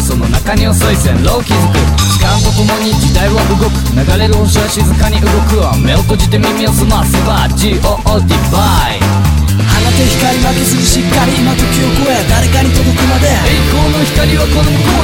その中に遅い線路を築く。時間とともに時代は動く。流れる星は静かに動く。目を閉じて耳を澄ませば GOD バイ。 放て光負けずにしっかり今時を超え誰かに届くまで。 栄光の光はこの向こう